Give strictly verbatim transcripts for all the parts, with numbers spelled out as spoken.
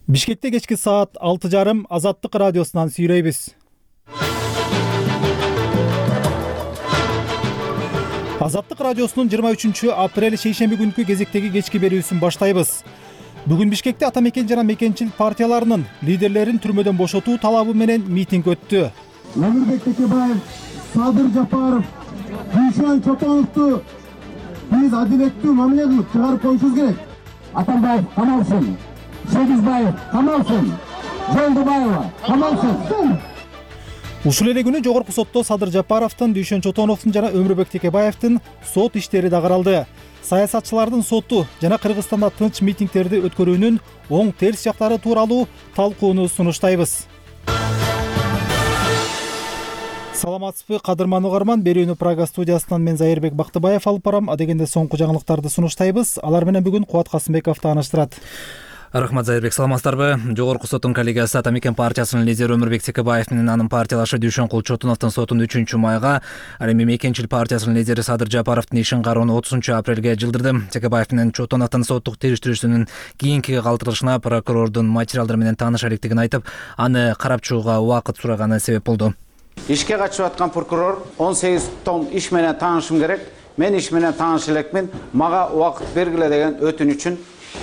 Бишкекте кечки саат алты жарым Азаттык радиосунан сүйлөйбүз. Азаттык радиосунун жыйырма үчүнчү апрель шейшемби күнкү кезектеги кечки берүүсүн баштайбыз. Бүгүн Бишкекте ата мекен жана мекенчил партияларынын лидерлерин түрмөдөн бошотуу талабы менен митинг өттү. Мамирбек Текебаев, Садыр Жапаров, Дүйшөн Чотоновду биз адилеттүү мамиле кылып чыгарып коюшубуз керек. Атамбаев камалсын, Сегизбаев камалсын, Жолдубаева камалсын. Ушул эле күнү жогорку сотто Садыр Жапаровдун, Дүйшөн Чотоновдун жана Өмүрбек Текебаевдин сот иштери да каралды. Саясатчылардын соту жана Кыргызстанда тынч митингтерди өткөрүүнүн оң терс жактары тууралуу талкууну сунуштайбыз. Саламатсызбы, кадырман угарман. Берүүнү Прага студиясынан мен Зайырбек Бактыбаев алып барам. Адегенде соңку жаңылыктарды сунуштайбыз. Алар менен бүгүн Кубат Касымбеков тааныштырат. Рахмат, Зайырбек, саламатсыздарбы? Жогорку соттун коллегиясы Ата мекен партиясынын лидери Өмүрбек Текебаев менен анын партиялашы Дүйшөнкул Чотоновдун сотун үчүнчү майга, ал эми мекенчил партиясынын лидери Садыр Жапаровдун ишин кароону отузунчу апрелге жылдырды. Текебаев менен Чотоновдун соттук териштирүүсүнүн кийинки калтырылышына прокурордун материалдары менен тааныша электигин айтып, аны карап чыгууга убакыт сураганы себеп болду. Ишке качып аткан прокурор он сегиз том иш менен таанышым керек. Мен иш менен тааныша элекмин. Мага убакыт бергиле деген өтүнүчүн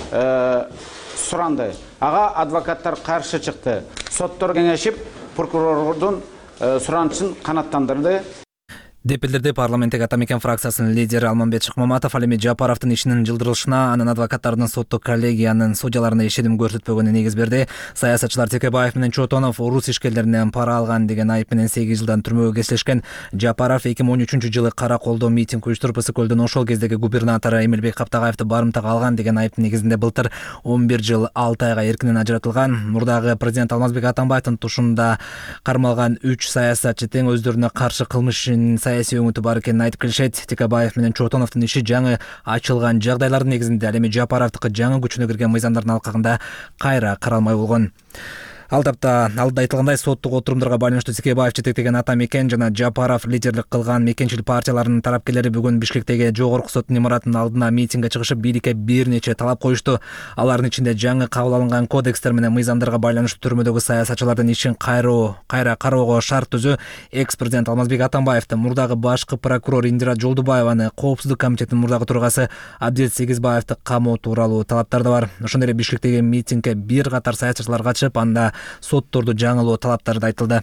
суранды. Ага адвокаттар каршы чыкты. Соттор кеңешип, прокурордун суранычын канаттандырды. Деп билдирди парламенттеги Ата мекен фракциясынын лидери Алмамбет Шыкмаматов. Ал эми Жапаровдун ишинин жылдырылышына анын адвокаттарынын соттук коллегиянын судьяларына ишеним көрсөтпөгөнүн негиз берди. Саясатчылар Текебаев менен Чотонов орус ишкерлеринен пара алган деген айып менен сегиз жылдан түрмөгө кесилишкен. Жапаров эки миң он үчүнчү жылы кара колдо митинг уюштуруп Ысыкөлдүн ошол кездеги губернатору Эмилбек Каптагаевди барымтага алган деген айыптын негизинде былтыр он бир жыл алты айга эркинен ажыратылган. Мурдагы президент Алмазбек Атамбаевдин тушунда кармалган үч саясатчы тең өздөрүнө каршы кылмыш ишинин саясий өңүтү бар экенин айтып келишет. Текебаев менен Чотоновдун иши жаңы ачылган жагдайлардын негизинде, ал эми Жапаровдукы жаңы күчүнө кирген мыйзамдардын алкагында кайра каралмай болгон. Ал тапта алдыда айтылгандай соттук отурумдарга байланыштуу Текебаев жетектеген Ата мекен жана Жапаров лидерлик кылган мекенчил партияларынын тарапкерлери бүгүн Бишкектеги жогорку соттун имаратынын алдына митингге чыгышып, бийликке бир нече талап коюшту. Алардын ичинде жаңы кабыл алынган кодекстер менен мыйзамдарга байланыштуу түрмөдөгү саясатчылардын ишин кайроо кайра кароого шарт түзүү, экс-президент Алмазбек Атамбаевдин, мурдагы башкы прокурор Индира Жолдубаеваны, Коопсуздук комитетинин мурдагы төрагасы Абдел Сегизбаевди камоо тууралуу талаптар да бар. Ошондой эле Бишкектеги митингге бир катар саясатчылар катышып, анда сотторду жаңылоо талаптары да айтылды.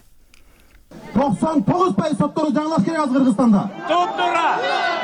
токсон тогуз пайыз сотторду жаңылаш керек азыр Кыргызстанда. Топтура!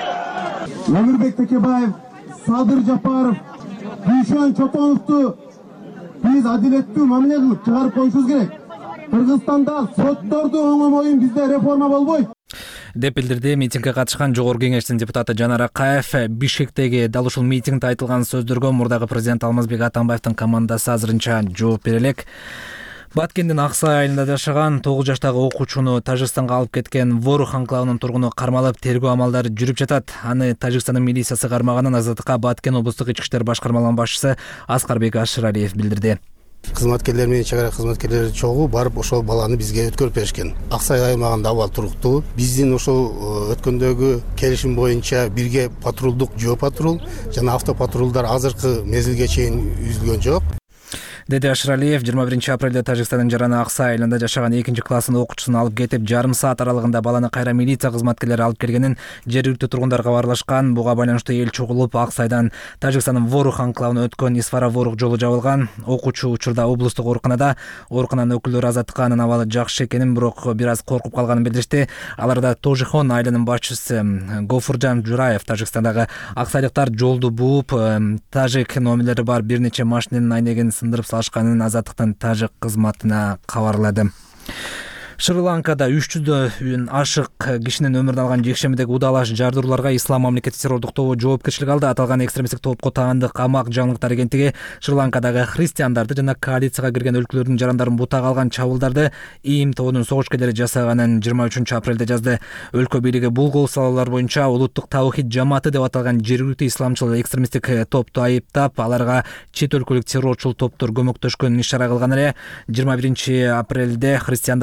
Өмүрбек Текебаев, Садыр Жапаров, Дүйшөн Чотоновду биз адилеттүү мамиле кылып чыгарып коюшубуз керек. Кыргызстанда сотторду оңомойун бизде реформа болбойт. Деп билдирди митингге катышкан жогорку кеңештин депутаты Жанар Акаев. Бишкектеги дал ушул митингде айтылган сөздөргө мурдагы президент Алмазбек Атамбаевдин командасы азырынча жооп бере элек. Баткендин Аксай айылында жашаган тогуз жаштагы окуучуну Тажикстанга алып кеткен Ворух анклавынын тургуну кармалып, тергөө амалдары жүрүп жатат. Аны Тажикстандын милициясы кармаганын Азаттыкка Баткен облустук ички иштер башкармалыгынын башчысы Аскарбек Ашыралиев билдирди. Кызматкерлер менен чек ара кызматкерлери чогуу барып ошол баланы бизге өткөрүп беришкен. Аксай аймагында абал туруктуу. Биздин ошол өткөндөгү келишим боюнча бирге патрулдук жөө патрул жана автопатрулдар азыркы мезгилге чейин үзүлгөн жок. Деди Ашыралиев жыйырма биринчи апрелде Тажикстандын Жарана Аксай айылында жашаган экинчи класстын окуучусун алып кетип, жарым саат аралыгында баланы кайра милиция кызматкерлери алып келгенин жергиликтүү тургундар кабарлашкан. Буга байланыштуу эл чогулуп, Аксайдан Тажикстандын Ворух анклавына өткөн Исфара Ворух жолу жабылган. Окуучу учурда облустук ооруканада. Оорукананын өкүлдөрү Азаттыкка анын абалы жакшы экенин, бирок бир аз коркуп калганын билдиришти. Аларда Тожихон айылынын башчысы Гофуржан Жураев Тажикстандагы аксайлыктар жолду бууп, тажик номерлери бар бир нече машинанын айнегин сындырып ашканын Азаттыктын тажик кызматына кабарлады. Шри-Ланкада үч жүздөн ашык кишинин өмүрүн алган жекшембидеги удалаш жардырууларга Ислам мамлекети террордук тобу жоопкерчилик алды. Аталган экстремисттик топко таандык камак жаңылыктар агенттиги Шри-Ланкадагы христиандарды жана коалицияга кирген өлкөлөрдүн жарандарын бутага алган чабуулдарды ИИМ тобунун согушкерлери жасаганын жыйырма үчүнчү апрелде жазды. Өлкө бийлиги бул кол салуулар боюнча улуттук Таухид жамааты деп аталган жергиликтүү исламчыл экстремисттик топту айыптап, аларга чет өлкөлүк террорчул топтор көмөктөшкөнүн ишара кылган эле. жыйырма биринчи апрелде христиандар Пасха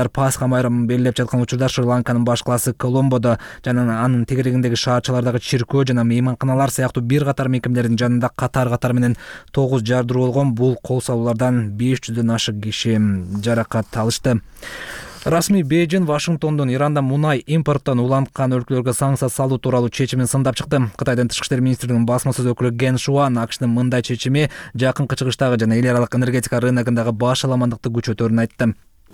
айрым белгилеп жаткан учурда Шри-Ланканын баш калаасы Коломбодо жана анын тегерегиндеги шаарчалардагы чиркөө жана мейманканалар сыяктуу бир катар мекемелердин жанында катар катар менен тогуз жардыруу болгон. Бул кол салуулардан беш жүздөн ашык киши жаракат алышты. Расмий Бейжин Вашингтондун Ирандан мунай импорттон уланткан өлкөлөргө санкция салуу тууралуу чечимин сындап чыкты. Кытайдын тышкы иштер министрлигинин басма сөз өкүлү Ген Шуан АКШнын мындай чечими жакын чыгыштагы жана эл аралык энергетика рыногундагы башаламандыкты күчөтөрүн айтты.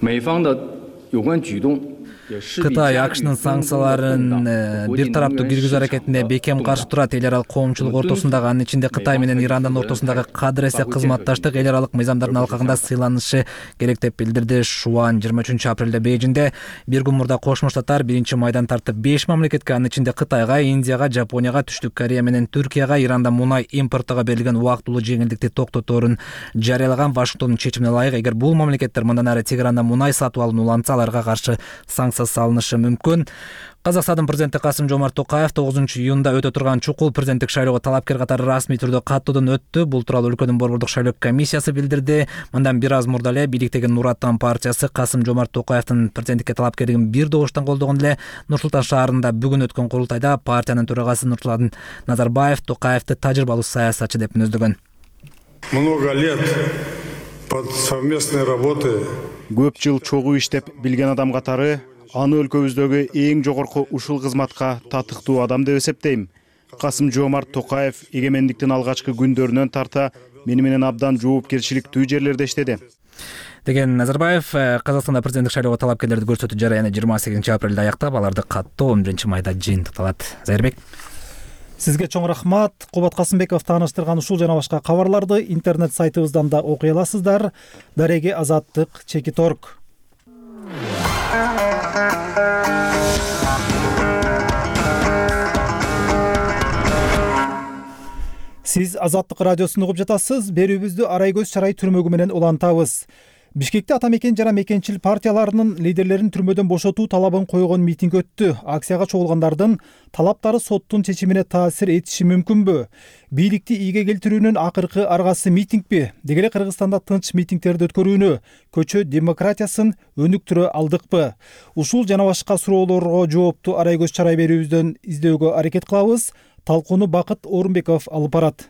Кытай АКШнын санкцияларын бир тараптуу киргизүү аракетине бекем каршы турат. Эл аралык коомчулук ортосундагы, анын ичинде Кытай менен Ирандын ортосундагы кадыресе кызматташтык эл аралык мыйзамдардын алкагында сыйланышы керек деп билдирди Шуан. жыйырма үчүнчү апрелде Бейжинде бир күн мурда Кошмо Штаттар биринчи майдан тартып беш мамлекетке, анын ичинде Кытайга, Индияга, Жапонияга, Түштүк Корея менен Түркияга Ирандан мунай импорттоого берилген убактылуу жеңилдикти токтоторун жарыялаган. Вашингтондун чечимине ылайык, эгер бул мамлекеттер мындан ары Тегерандан мунай сатып алууну улантса, аларга каршы санкция салынышы мүмкүн. Казакстандын президенти Касым Жомарт Токаев тогузунчу июнда өтө турган чукул президенттик шайлоого талапкер катары расмий түрдө каттоодон өттү. Бул тууралуу өлкөнүн борбордук шайлоо комиссиясы билдирди. Мындан бир аз мурда эле бийликтеги Нур Аттан партиясы Касым Жомарт Токаевдин президенттикке талапкерлигин бир добуштан колдогон эле. Нур-Султан шаарында бүгүн өткөн курултайда партиянын төрагасы Нурсултан Назарбаев Токаевди тажрыйбалуу саясатчы деп мүнөздөгөн. Много лет под совместной работы. Көп жыл чогуу иштеп билген адам катары аны өлкөбүздөгү эң жогорку ушул кызматка татыктуу адам деп эсептейм. Касым Жомарт Токаев эгемендиктин алгачкы күндөрүнөн тарта мени менен абдан жоопкерчиликтүү жерлерде иштеди деген Назарбаев. Казакстанда президенттик шайлоого талапкерлерди көрсөтүү жарыяны жыйырма сегизинчи апрелде аяктап, аларды каттоо он биринчи майда жыйынтыкталат. Зайырбек, сизге чоң рахмат. Кубат Касымбеков тааныштырган ушул жана башка кабарларды интернет сайтыбыздан да окуй аласыздар. Дареги Азаттык Чекиторг. Сиз Азаттык радиосун угуп жатасыз. Берүүбүздү Арайгөз Чарай түрмөгү менен улантабыз. Бишкекте ата мекен жана мекенчил партияларынын лидерлерин түрмөдөн бошотуу талабын койгон митинг өттү. Акцияга чогулгандардын талаптары соттун чечимине таасир этиши мүмкүнбү? Бийликти ийге келтирүүнүн акыркы аргасы митингби? Деги эле Кыргызстанда тынч митингтерди өткөрүүнү, көчө демократиясын өнүктүрө алдыкпы? Ушул жана башка суроолорго жоопту Арайгөз Чарай берүүбүздөн издөөгө аракет кылабыз. Талкууну Бакыт Орунбеков алып барат.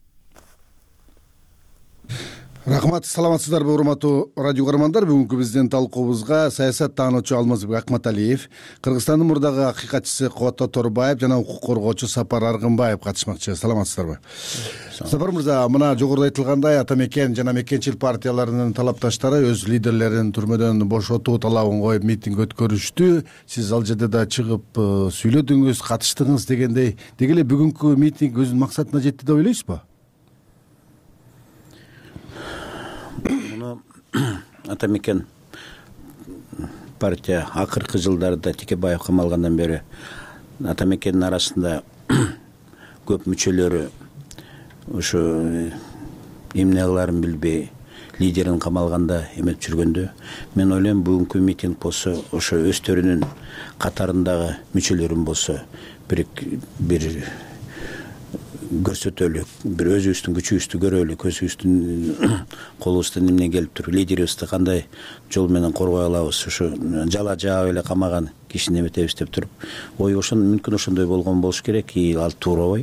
Рахмат, саламатсыздарбы урматтуу радио көрөрмандар. Бүгүнкү биздин талкуубузга саясат таануучу Алмазбек Акматалиев, Кыргызстандын мурдагы акыйкатчысы Кубат Тоторбаев жана укук коргоочу Сапар Аргынбаев катышмакчы. Саламатсыздарбы? Сапар мырза, мына жогоруда айтылгандай ата мекен жана мекенчил партияларынын талапташтары өз лидерлерин түрмөдөн бошотуу талабын коюп митинг өткөрүштү. Сиз ал жерде да чыгып сүйлөдүңүз, катыштыңыз дегендей. Деги эле бүгүнкү митинг өзүнүн максатына жетти деп ойлойсузбу? Ата мекен партия акыркы жылдарда Текебаев камалгандан бери ата мекендин арасында көп мүчөлөрү ошо эмне кылаарын билбей лидерин камалганда эметип жүргөндө, мен ойлойм бүгүнкү митинг болсо ошо өздөрүнүн катарындагы мүчөлөрүн болсо бир бир көрсөтөлү, бир өзүбүздүн күчүбүздү көрөлү, көзүбүздүн колубуздан эмне келип туруп, лидерибизди кандай жол менен коргой алабыз, ошо жала жаап эле камаган кишини эметебиз деп туруп, ой ошон мүмкүн ошондой болгон болуш керек, и ал туура ой.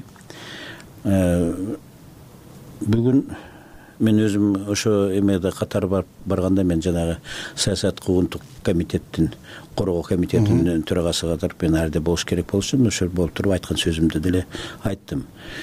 Бүгүн мен өзүм ошо эмеде катар барганда мен жанагы саясат куугунтук комитеттин коргоо комитетинин төрагасы катары мен ар жерде болуш керек болчу, ошол болуп туруп айткан сөзүмдү деле айттым.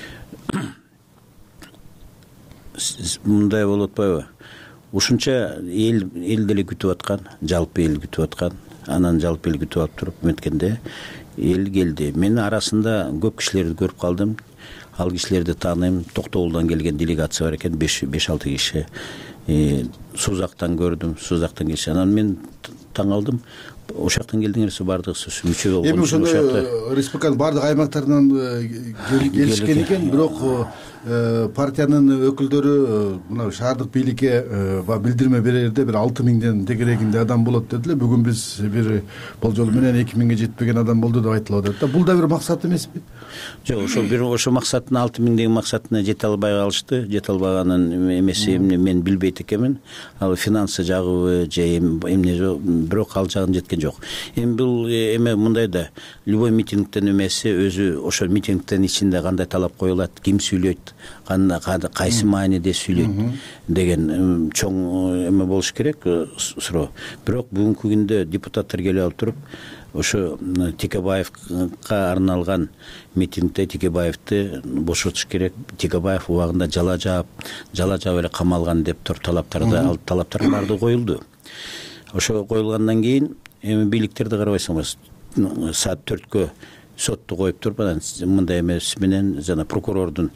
Мындай болуп атпайбы? Ушунча эл эл деле күтүп аткан, жалпы эл күтүп аткан, анан жалпы эл күтүп алып туруп өткөндө эл келди. Мен арасында көп кишилерди көрүп калдым. Ал кишилерди тааныйм. Токтогулдан келген делегация бар экен, беш алты киши. Сузактан көрдүм, Сузактан киши. Анан мен таң алдым. ошол жактан келдиңерсе баардыгыбыз мүчө болгон эми үчүн ошондо ошол республиканын баардык аймактарынан келишкен экен, бирок партиянын өкүлдөрү мына шаардык бийликке билдирме берерде бир алты миңден тегерегинде адам болот дедилер. Бүгүн биз бир болжол менен эки миңге жетпеген адам болду деп айтылып атат да. Бул да бир максат эмеспи? Жок, ошол бир ошо максаттын алты миң деген максатына жете албай калышты. Жете албаганын эмеси мен билбейт экенмин. Ал финансы жагыбы же эмне жок, бирок ал жагын жеткен жок. Эми бул эме мындай да, любой митингден эмеси өзү ошол митингдин ичинде кандай талап коюлат, ким сүйлөйт, кайсы мааниде сүйлөйт деген чоң эме болуш керек, суроо. Бирок бүгүнкү күндө депутаттар келип алып туруп ошо Текебаевга арналган митингде Текебаевди бошотуш керек, Текебаев убагында жала жаап, жала жаап эле камалган деп туруп талаптарды, ал талаптар баардыгы коюлду. Ошо коюлгандан кийин эми бийликтерди карабайсыңыз, саат төрткө сотту коюп туруп, анан мындай эмес менен жана прокурордун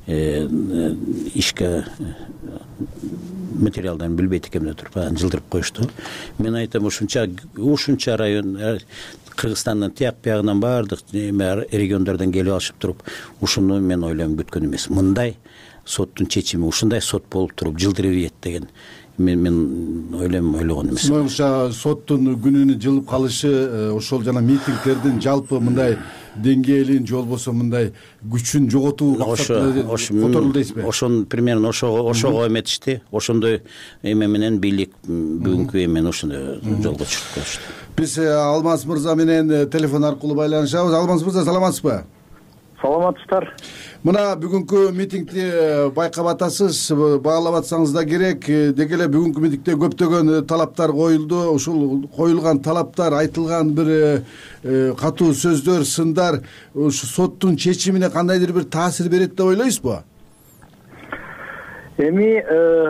ишке материалдарын билбейт экенин туруп анан жылдырып коюшту. Мен айтам, ушунча ушунча район Кыргызстандын тияк биягынан баардык региондордон келип алышып туруп, ушуну мен ойлойм күткөн эмес. Мындай соттун чечими, ушундай сот болуп туруп жылдырып ийет деген мен мен ойлойм, ойлогон эмес. Сиңоңча соттун күнүнүн жылып калышы ошол жана митингдердин жалпы мындай деңгээлин же болбосо мындай күчүн жоготуу максатында которулду дейсизби? Ошон примерно ошого ошого эметишти. Ошондой эме менен бийлик бүгүнкү эмени ошондой жолго чыгып коюшту. Биз Алмаз мырза менен телефон аркылуу байланышабыз. Алмаз мырза, саламатсызбы? Саламатсыздар. Мына бүгүнкү митингди байкап атасыз, баалап атсаңыз да керек. Деги эле бүгүнкү митингде көптөгөн талаптар коюлду. Ушул коюлган талаптар, айтылган бир катуу сөздөр, сындар ушу соттун чечимине кандайдыр бир таасир берет деп ойлойсузбу? Эми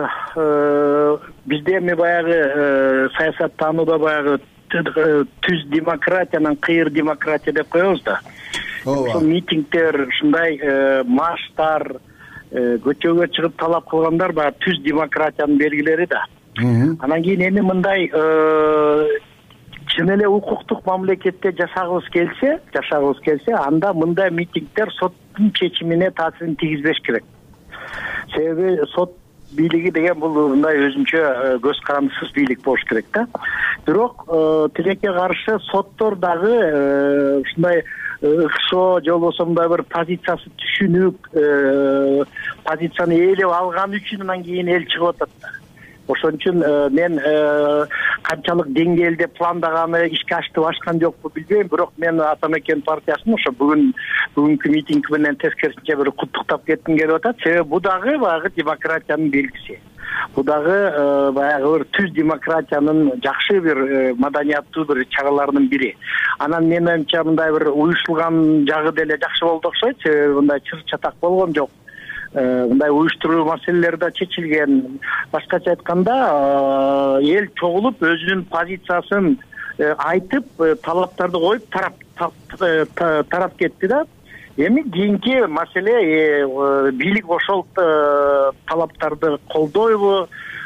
бизде эми баягы саясаттанууда баягы түз демократиянын кыйыр демократия деп коебуз да. Ошол митингдер, ушундай марштар, көчөгө чыгып талап кылгандар баягы түз демократиянын белгилери да. Анан кийин эми мындай чын эле укуктук мамлекетте жашагыбыз келсе, жашагыбыз келсе, анда мындай митингдер соттун чечимине таасирин тийгизбеш керек. Себеби сот бийлиги деген бул мындай өзүнчө көз карандысыз бийлик болуш керек да. Бирок тилекке каршы соттор дагы ушундай ыкшоо же болбосо мындай бир позициясы түшүнүк позицияны ээлеп алган үчүн анан кийин эл чыгып атат да. Ошон үчүн мен канчалык деңгээлде пландаганы ишке аштыбы ашкан жокпу билбейм, бирок мен Атамекен партиясын ошо бүгүн бүгүнкү митинг менен тескерисинче бир куттуктап кетким келип атат. Себеби бул дагы баягы демократиянын белгиси. Бул дагы баягы бир түз демократиянын жакшы бир маданияттуу бир чараларынын бири. Анан мен оюмча мындай бир уюштурулган жагы деле жакшы болду окшойт. Себеби мындай чыр чатак болгон жок. Мындай уюштуруу маселелери да чечилген. Башкача айтканда, эл чогулуп өзүнүн позициясын айтып, талаптарды коюп тарап тарап кетти да. Эми кийинки маселе бийлик ошол талаптарды колдойбу,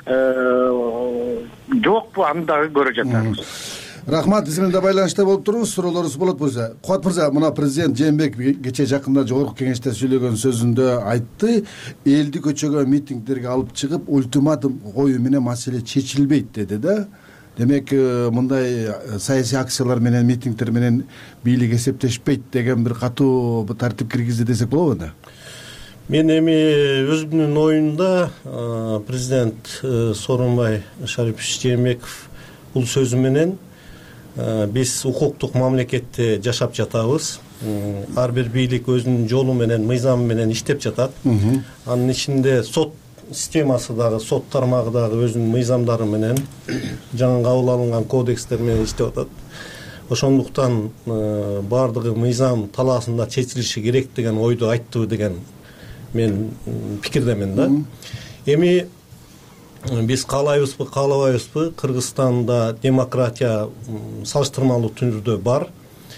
жокпу, аны дагы көрө жатабыз. Рахмат, биз менен да байланышта болуп туруңуз. Суроолорубуз болот болсо. Кубат мырза, мына президент Жээнбеков кечээ жакында жогорку кеңеште сүйлөгөн сөзүндө айтты, элди көчөгө митингдерге алып чыгып, ультиматум коюу менен маселе чечилбейт деди да. Демек, мындай саясий акциялар менен, митингдер менен бийлик эсептешпейт деген бир катуу тартип киргизди десек болобу да? Мен эми өзүмдүн оюмда президент Сооронбай Шарипович Жээнбеков бул сөзү менен биз укуктук мамлекетте жашап жатабыз. Ар бир бийлик өзүнүн жолу менен, мыйзамы менен иштеп жатат. Анын ичинде сот системасы дагы, сот тармагы дагы өзүнүн мыйзамдары менен, жаңы кабыл алынган кодекстер менен иштеп атат. Ошондуктан баардыгы мыйзам талаасында чечилиши керек деген ойду айтты деген мен пикирдемин да. Эми биз каалайбызбы, каалабайбызбы, Кыргызстанда демократия салыштырмалуу түрдө бар.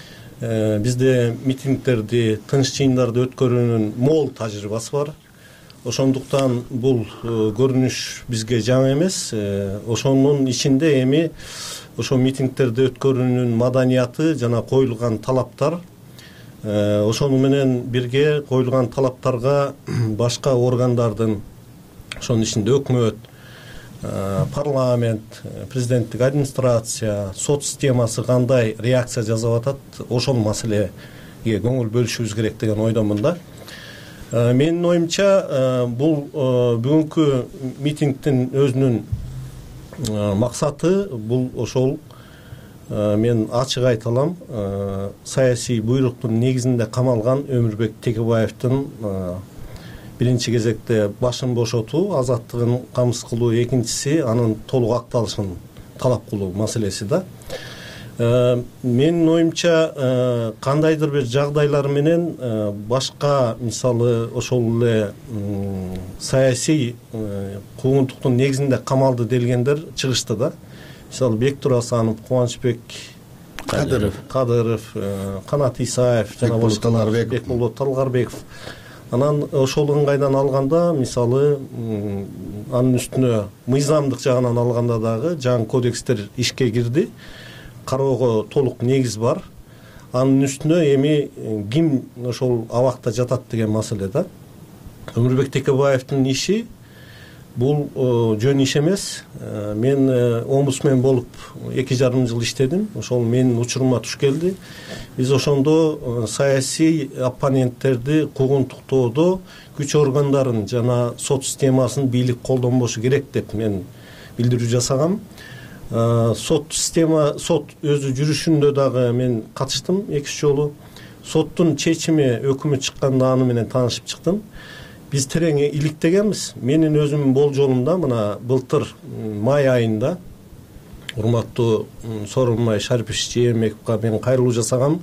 Бизде митингдерди, тынч жыйындарды өткөрүүнүн мол тажрыйбасы бар. ошондуктан бул көрүнүш бизге жаңы эмес. Ошонун ичинде эми ошо митингтерди өткөрүүнүн маданияты жана коюлган талаптар, ошону менен бирге коюлган талаптарга башка органдардын, ошонун ичинде өкмөт, парламент, президенттик администрация, сот системасы кандай реакция жасап атат, ошол маселеге көңүл бөлүшүбүз керек деген ойдомун да. Менин оюмча, бул бүгүнкү митингдин өзүнүн максаты бул ошол, мен ачык айта алам, саясий буйруктун негизинде камалган Өмүрбек Текебаевдин биринчи кезекте башын бошотуу, азаттыгын камсыз кылуу, экинчиси анын толук акталышын талап кылуу маселеси да. Менин оюмча, кандайдыр бир жагдайлар менен башка, мисалы ошол эле саясий куугунтуктун негизинде камалды делгендер чыгышты да. Мисалы Бектур Асанов, Кубанычбек Кадыров, Кадыров, Канат Исаев, жана башка Бекмулло Талгарбеков. Анан ошол ыңгайдан алганда, мисалы анын үстүнө мыйзамдык жагынан алганда дагы жаңы кодекстер ишке кирди. Кароого толук негиз бар. Анын үстүнө эми ким ошол абакта жатат деген маселе да. Өмүрбек Текебаевдин иши бул жөн иш эмес. Мен омбудсмен болуп эки жарым жыл иштедим. Ошол менин учурума туш келди. Биз ошондо саясий оппоненттерди куугунтуктоодо күч органдарын жана сот системасын бийлик колдонбошу керек деп мен билдирүү жасагам. Сот система, сот өзү жүрүшүндө дагы мен катыштым эки үч жолу. Соттун чечими, өкүмү чыкканда аны менен таанышып чыктым. Биз терең иликтегенбиз. Менин өзүмдүн болжолумда мына былтыр май айында урматтуу Сооронбай Шарипович Жээнбековго мен кайрылуу жасагам.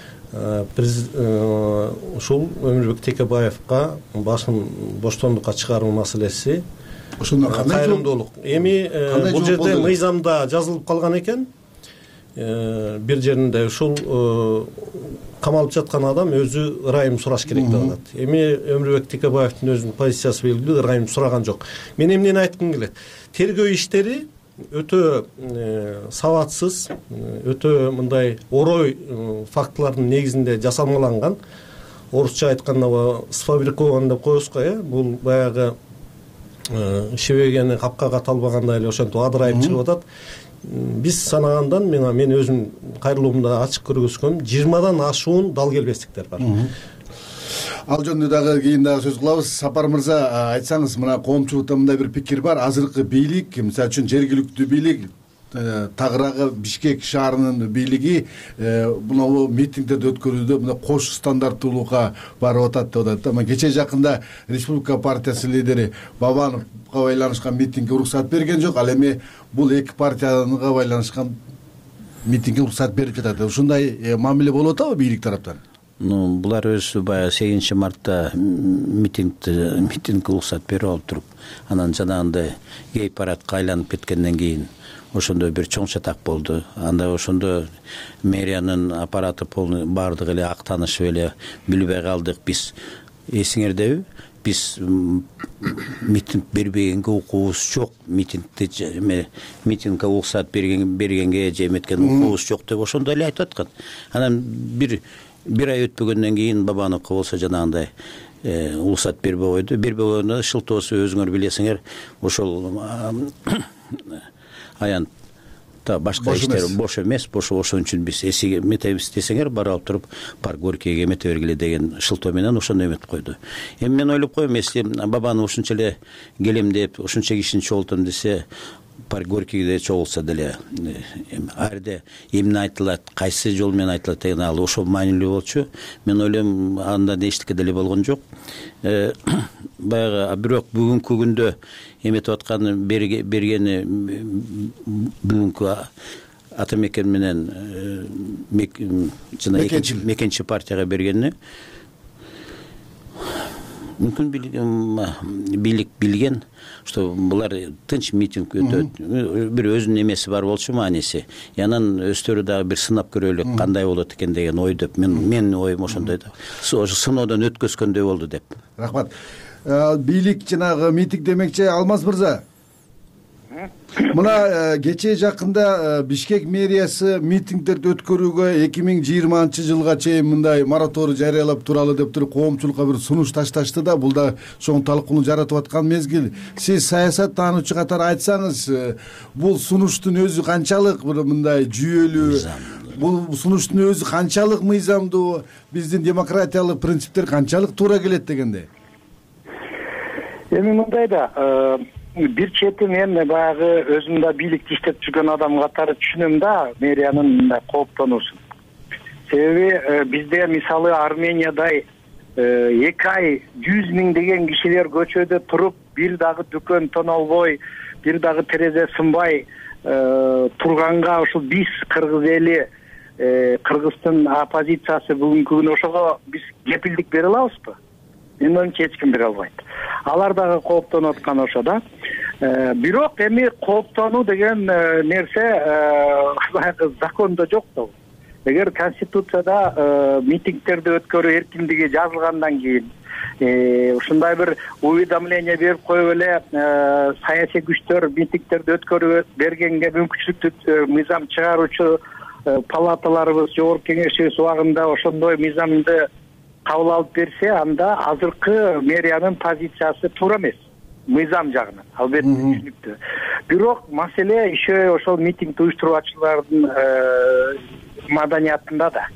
Ушул Өмүрбек Текебаевга башын боштондукка чыгаруу маселеси ошондо кандай кайрымдуулук. Эми бул жерде мыйзамда жазылып калган экен. Бир жеринде ушул камалып жаткан адам өзү ырайым сураш керек деп атат. Эми Өмүрбек Текебаевдин өзүнүн позициясы белгилүү, ырайым сураган жок. Мен эмнени айткым келет? Тергөө иштери өтө сабатсыз, өтө мындай орой фактылардын негизинде жасалмаланган. Орусча айтканда сфабрикован деп коебуз го, э? Бул баягы шебегени капкага талбагандай эле ошентип адырайып чыгып атат. Биз санагандан мен мен өзүм кайрылуумда ачык көргөзгөм, жыйырмадан ашуун дал келбестиктер бар. Ал жөнүндө дагы кийин дагы сөз кылабыз. Сапар мырза, айтсаңыз, мына коомчулукта мындай бир пикир бар. Азыркы бийлик, мисалы үчүн жергиликтүү бийлик, тагыраагы Бишкек шаарынын бийлиги мына митингдерди өткөрүүдө мына кош стандарттуулукка барып атат деп атат. Ама кече жакында Республика партиясы лидери Бабановго байланышкан митингге уруксат берген жок. Ал эми бул эки партияга байланышкан митингге уруксат берип жатат. Ушундай мамиле болуп атабы бийлик тараптан? Ну, булар өзү баягы сегизинчи мартта митингди митингге уруксат берип алып туруп, анан жанагындай гей парадка айланып кеткенден кийин ошондо бир чоң чатак болду. Анда ошондо мэриянын аппараты полный баардыгы эле актанышып эле билбей калдык. Биз эсиңердеби? Биз митинг бербегенге укуубуз жок. Митингди митингге уруксат берген бергенге же эметкен укуубуз жок деп ошондой эле айтып аткан. Анан бир бир ай өтпөгөндөн кийин Бабановго болсо жанагындай уруксат бербей койду. Бербей койгондо шылтоосу өзүңөр билесиңер, ошол аянт башка иштер бош эмес, бош ошон үчүн биз эсиге метебиз десеңер, барып алып туруп парк Горькийге эмете бергиле деген шылтоо менен ошондой эметип койду. Эми мен ойлоп коем, если Бабанов ушунча эле келем деп, ушунча кишини чогултам десе, парк Горькийде чогулса деле, ар жерде эмне айтылат, кайсы жол менен айтылат деген ал ошол маанилүү болчу. Мен ойлойм, анда эчтеке деле болгон жок. Баягы бирок бүгүнкү күндө эметип аткан бергени бүгүнкү Атамекен менен жана Мекенчи партияга бергени мүмкүн бийлик билген, что булар тынч митинг өтөт. Бир өзүнүн эмеси бар болчу, мааниси. Анан өздөрү дагы бир сынап көрөлүк, кандай болот экен деген ой деп. Мен менин оюм ошондой да. Сыноодон өткөзгөндөй болду деп. Рахмат. бийлик жанагы митинг демекчи Алмаз мырза. Мына кечээ жакында Бишкек мэриясы митингдерди өткөрүүгө эки миң жыйырманчы жылга чейин мындай мораторий жарыялап туралы деп туруп коомчулукка бир сунуш ташташты да, бул да чоң талкууну жаратып аткан мезгил. Сиз саясат таануучу катары айтсаңыз, бул сунуштун өзү канчалык бир мындай жүйөлүү, бул сунуштун өзү канчалык мыйзамдуу, биздин демократиялык принциптер канчалык туура келет дегенде? Эми мындай да, бир чети мен баягы өзүм да бийликти иштеп жүргөн адам катары түшүнөм да мэриянын мындай кооптонуусун. Себеби бизде мисалы Армениядай эки ай жүз миң деген кишилер көчөдө туруп, бир дагы дүкөн тонолбой, бир дагы терезе сынбай турганга ушул биз кыргыз эли, Кыргыздын оппозициясы бүгүнкү күнү ошого биз кепилдик бере алабызбы? Мен оюмча эч ким бере албайт. Алар дагы кооптонуп аткан ошо да. Бирок эми кооптонуу деген нерсе закондо жок да. Эгер Конституцияда митингдерди өткөрүү эркиндиги жазылгандан кийин ушундай бир уведомление берип коюп эле саясий күчтөр митингдерди өткөрүү бергенге мүмкүнчүлүктү мыйзам чыгаруучу палаталарыбыз, жогорку кеңешибиз убагында ошондой мыйзамды кабыл алып берсе, анда азыркы мэриянын позициясы туура эмес. Мыйзам жагынан, албетте түшүнүктүү. Бирок маселе еще ошол митинг уюштуруучулардын маданиятында да.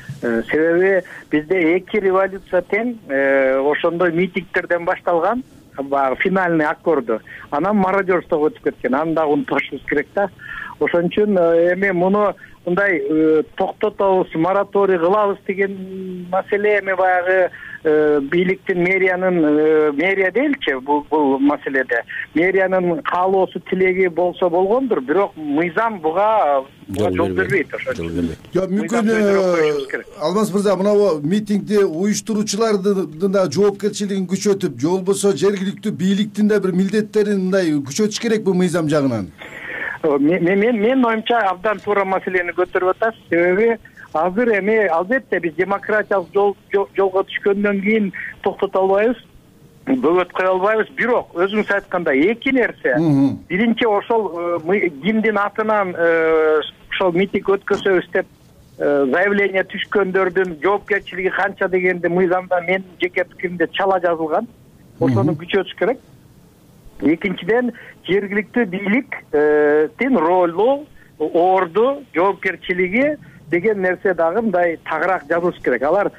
Себеби бизде эки революция тең ошондой митингтерден башталган, финальный аккорду. Анан мародерствого өтүп кеткен. Аны да унутпашыбыз керек да. Ошон үчүн эми муну мындай токтотобуз, мораторий кылабыз деген маселе эми баягы бийликтин мэриянын мэрия делчи бул маселеде. Мэриянын каалоосу, тилеги болсо болгондур, бирок мыйзам буга жол бербейт ошо. Жок, мүмкүн Алмаз мырза, мына митингди уюштуруучулардын да жоопкерчилигин күчөтүп, же болбосо жергиликтүү бийликтин да бир милдеттерин мындай күчөтүш керек бу мыйзам жагынан. Мен мен оюмча абдан туура маселени көтөрүп атасыз. Себеби азыр эми албетте биз демократиялык жол жолго түшкөндөн кийин токтото албайбыз, бөгөт кое албайбыз. Бирок өзүңүз айткандай эки нерсе. Биринчи, ошол кимдин атынан ошол митинг өткөзөбүз деп заявление түшкөндөрдүн жоопкерчилиги канча дегенди мыйзамда менин жеке пикиримде чала жазылган. Ошону күчөтүш керек. Экинчиден, жергиликтүү бийликтин ролу, орду, жоопкерчилиги деген нерсе дагы мындай тагыраак жазылыш керек. Алар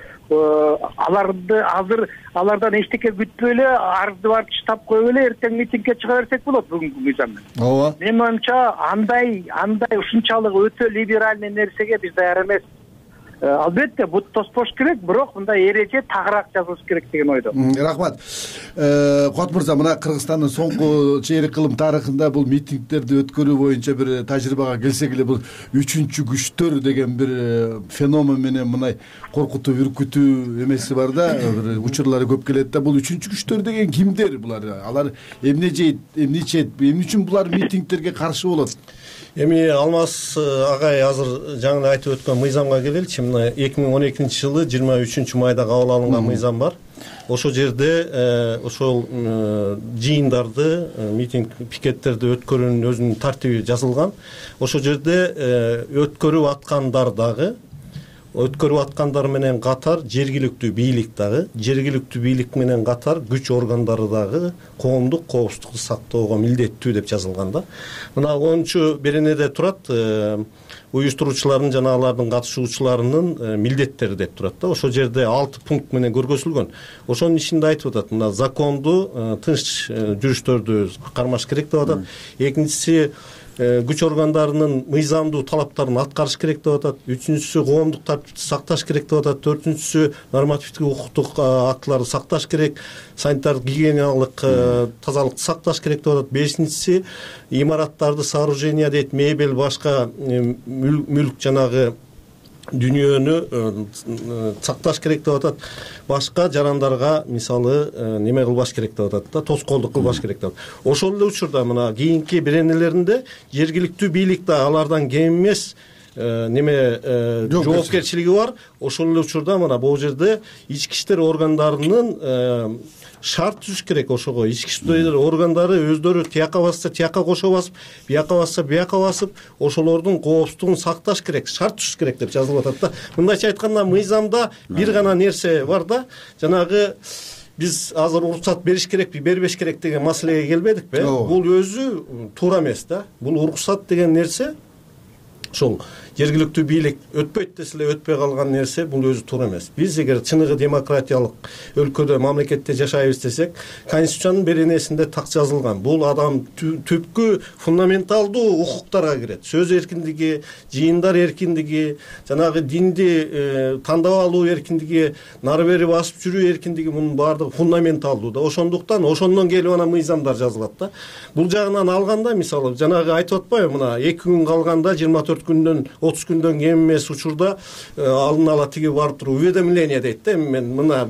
аларды азыр алардан эчтеке күтпөй эле арызды барып штаб коюп эле эртең митингге чыга берсек болот бүгүнкү мыйзаммен. Ооба. Менин оюмча андай андай ушунчалык өтө либеральный нерсеге биз даяр эмес. Албетте бут тоспош керек, бирок мындай эреже тагыраак жазылыш керек деген ойдо. Рахмат. Куат мырза, мына Кыргызстандын соңку чейрек кылым тарыхында бул митингдерди өткөрүү боюнча бир тажрыйбага келсек эле, бул үчүнчү күчтөр деген бир феномен менен мындай коркутуу, үркүтүү эмеси бар да, бир учурлары көп келет да. Бул үчүнчү күчтөр деген кимдер булар? Алар эмне жейт, эмне ичет, эмне үчүн булар митингдерге каршы болот? Эми Алмаз агай азыр жаңы айтып өткөн мыйзамга келеличи. Мына эки миң он экинчи жылы жыйырма үчүнчү майда кабыл алынган мыйзам бар. Ошол жерде ошол жыйындарды, митинг, пикеттерди өткөрүүнүн өзүнүн тартиби жазылган. Ошол жерде өткөрүп аткандар дагы, өткөрүп аткандар менен катар жергиликтүү бийлик дагы, жергиликтүү бийлик менен катар күч органдары дагы коомдук коопсуздукту сактоого милдеттүү деп жазылган да. Мына онунчу беренеде турат, уюштуруучулардын жана алардын катышуучуларынын милдеттери деп турат да. Ошол жерде алты пункт менен көргөзүлгөн. Ошонун ичинде айтып атат, мына законду, тынч жүрүштөрдү кармаш керек деп атат. Экинчиси, күч органдарынын мыйзамдуу талаптарын аткарыш керек деп атат. Үчүнчүсү, коомдук тартипти сакташ керек деп атат. Төртүнчүсү, нормативдик укуктук актыларды сакташ керек, санитардык гигиеналык тазалыкты сакташ керек деп атат. Бешинчиси, имараттарды, сооружения дейт, мебель, башка мүлк жанагы дүйнөнү сакташ керек деп атат. Башка жарандарга мисалы неме кылбаш керек деп атат да, тоскоолдук кылбаш керек деп атат. Ошол эле учурда мына кийинки беренелеринде жергиликтүү бийлик да алардан кем эмес неме жоопкерчилиги бар. Ошол эле учурда мына бул жерде ички иштер органдарынын шарт түзүш керек. Ошого ички иштер органдары өздөрү тияка басса тияка кошо басып, бияка басса бияка басып, ошолордун коопсуздугун сакташ керек, шарт түзүш керек деп жазылып атат да. Мындайча айтканда мыйзамда бир гана нерсе бар да, жанагы биз азыр уруксат бериш керекпи, бербеш керек деген маселеге келбедикпи? Бул өзү туура эмес да. Бул уруксат деген нерсе ошол жергиликтүү бийлик өтпөйт десе эле өтпөй калган нерсе, бул өзү туура эмес. Биз эгер чыныгы демократиялык өлкөдө, мамлекетте жашайбыз десек, Конституциянын беренесинде так жазылган. Бул адам түпкү фундаменталдуу укуктарга кирет. Сөз эркиндиги, жыйындар эркиндиги, жанагы динди тандап алуу эркиндиги, нары бери басып жүрүү эркиндиги, мунун баардыгы фундаменталдуу да. Ошондуктан ошондон келип анан мыйзамдар жазылат да. Бул жагынан алганда, мисалы, жанагы айтып атпайбы, мына эки күн калганда жыйырма төрт күндөн отуз күндөн кем эмес учурда алдын ала тиги барып туруп уведомление дейт да. Мен мына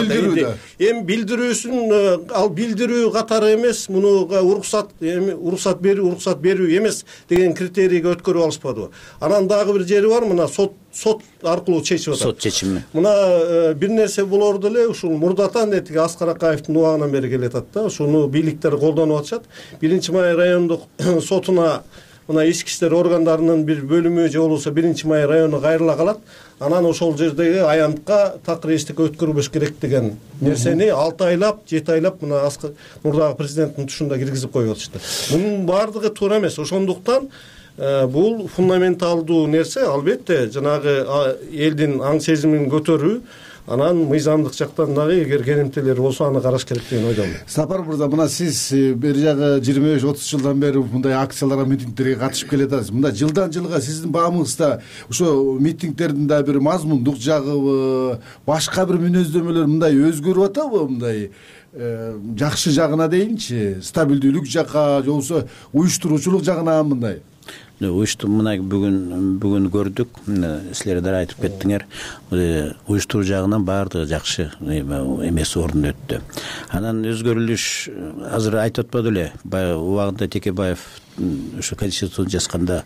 эми билдирүүсүн ал билдирүү катары эмес, муну уруксат уруксат берүү уруксат берүү эмес деген критерийге өткөрүп алышпадыбы? Анан дагы бир жери бар, мына сот сот аркылуу чечип атат. Сот чечими. Мына бир нерсе болор деле ушул мурдатан детиги Аскар Акаевдин убагынан бери келатат да. Ушуну бийликтер колдонуп атышат. биринчи май райондук сотуна мына ички иштер органдарынын бир бөлүмү же болбосо биринчи май району кайрыла калат. Анан ошол жердеги аянтка так реестикке өткөрүлбөш керек деген нерсени алты айлап, жети айлап мына мурдагы президенттин тушунда киргизип коюп атышты. Мунун баардыгы туура эмес. Ошондуктан бул фундаменталдуу нерсе, албетте жанагы элдин аң сезимин көтөрүү, анан мыйзамдык жактан дагы эгер керемтелер болсо аны караш керек деген ойдомун. Сапар мырза, мына сиз бери жагы жыйырма беш отуз жылдан бери мындай акцияларга, митингтерге катышып келатасыз. Мында жылдан жылга сиздин баамыңызда ошо митингтердин да бир мазмундук жагы, башка бир мүнөздөмөлөр мындай өзгөрүп атабы? Мындай жакшы жагына дейинчи, стабилдүүлүк жакка же болбосо уюштуруучулук жагына мындай? Уюшту мына бүгүн бүгүн көрдүк, силер да айтып кеттиңер, уюштуруу жагынан баардыгы жакшы эмес орунда өттү. Анан өзгөрүлүш азыр айтып атпады эле, убагында Текебаев ошо конституцияны жазганда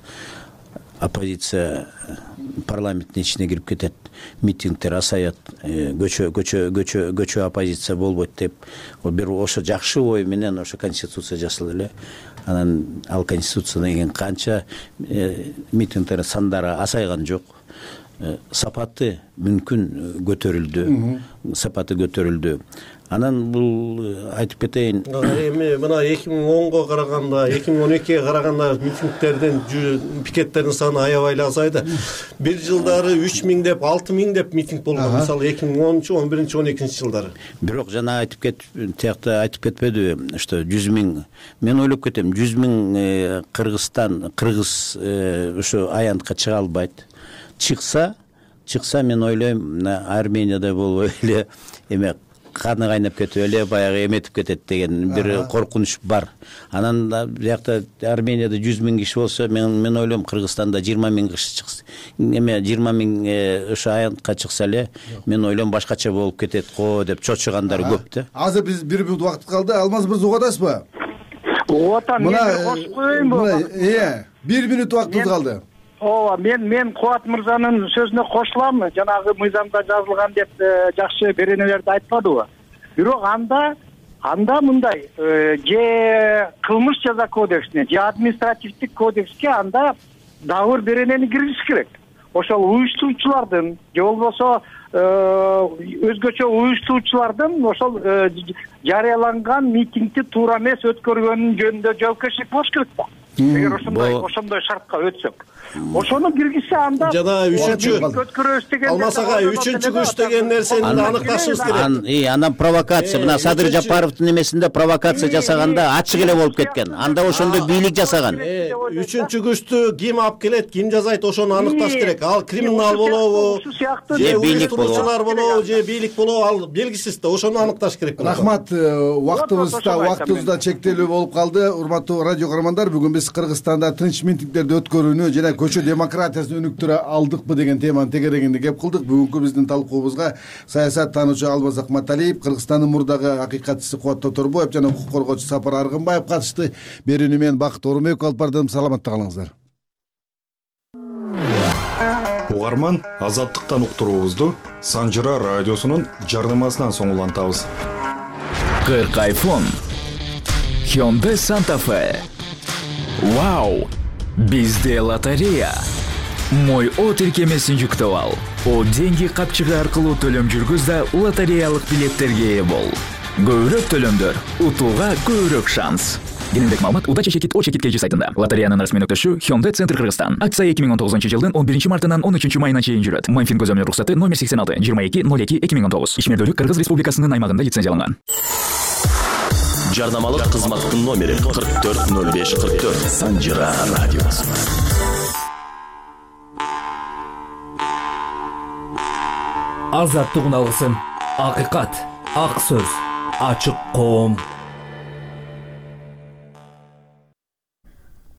оппозиция парламенттин ичине кирип кетет, митингдер азаят, көчө көчө көчө көчө оппозиция болбойт деп, бир ошо жакшы ой менен ошо конституция жасалды эле. Анан ал конституциядан кийин канча митингдер сандары азайган жок. Сапаты мүмкүн көтөрүлдү, сапаты көтөрүлдү. Анан бул айтып кетейин. Эми мына эки миң онго караганда, эки миң он экиге караганда митингтердин, пикеттердин саны аябай эле азайды. Бир жылдары үч миң деп, алты миң деп митинг болгон. Мисалы эки миң онунчу, он биринчи, он экинчи жылдары. Бирок жана айтып кет, тиякта айтып кетпедиби, что жүз миң. Мен ойлоп кетем, жүз миң Кыргызстан, кыргыз ошо аянтка чыга албайт. Чыкса, чыкса мен ойлойм, Арменияда болбой эле эме каны кайнап кетип эле баягы эметип кетет деген бир коркунуч бар. Анан биякта Арменияда жүз миң киши болсо, мен мен ойлойм Кыргызстанда жыйырма миң киши чыкса, эме жыйырма миң ошо аянтка чыкса эле, мен ойлойм башкача болуп кетет го деп чочугандар көп да. Азыр биз бир мүнөт убакыт калды. Алмаз мырза, угатасызбы? Угатам, мен кошуп коеюнбу? Э, бир мүнөт убакытыбыз калды. Ооба, мен мен Кубат мырзанын сөзүнө кошулам. Жанагы мыйзамда жазылган деп жакшы беренелерди айтпадыбы? Бирок анда анда мындай, же кылмыш жаза кодексине, же административдик кодекске анда дагы бир беренени киргизиш керек. Ошол уюштуруучулардын же болбосо өзгөчө уюштуруучулардын ошол жарыяланган митингди туура эмес өткөргөнүн жөнүндө жоопкерчилик болуш керек да. Эгер ошондой ошондой шартка өтсөк, ошону киргизсе анда жана үчүнчү өткөрөбүз деген Алмасага үчүнчү күч деген нерсени аныкташыбыз керек. И анан провокация, мына Садыр Жапаровдун эмесинде провокация жасаганда ачык эле болуп кеткен. Анда ошондо бийлик жасаган. Үчүнчү күчтү ким алып келет, ким жазайт, ошону аныкташ керек. Ал криминал болобу, же уюштуруучулар болобу, же бийлик болобу, ал белгисиз да, ошону аныкташ керек. Рахмат, убактыбызда убактыбызда чектелүү болуп калды. Урматтуу радио көрөрмандар, бүгүн биз Кыргызстанда тынч митингдерди өткөрүүнү жана көчө демократиясын өнүктүрө алдыкпы деген теманын тегерегинде кеп кылдык. Бүгүнкү биздин талкуубузга саясат таануучу Алмаз Акматалиев, Кыргызстандын мурдагы акыйкатчысы Кубат Тоторбоев жана укук коргоочу Сапар Аргынбаев катышты. Берүүнү мен Бакыт Орунбеков алып бардым. Саламатта калыңыздар. Угарман Азаттыктан уктуруубузду Санжыра радиосунун жарнамасынан соң улантабыз. кырк айфон. Hyundai Santa Fe. Вау! Бизде лотерея. Мой О тиркемесин жүктөп ал. О деньги капчыгы аркылуу төлөм жүргүз да лотереялык билеттерге ээ бол. Көбүрөөк төлөмдөр, утууга көбүрөөк шанс. Кененирээк маалымат Удача Чекит О Чекит Кж сайтында. Лотереянын расмий өктөшү Hyundai Центр Кыргызстан. Акция эки миң он тогузунчу жылдын он биринчи мартынан он үчүнчү майына чейин жүрөт. Мамфин көзөмөл уруксаты номер сексен алты жыйырма эки ноль эки эки миң он тогуз. Ишмердүүлүк Кыргыз Республикасынын аймагында лицензияланган. Жарнамалык кызматтын номери кырк төрт ноль беш кырк төрт. Санжыра радиосу. Азаттыгын алгысым. Акыйкат, ак сөз, ачык коом.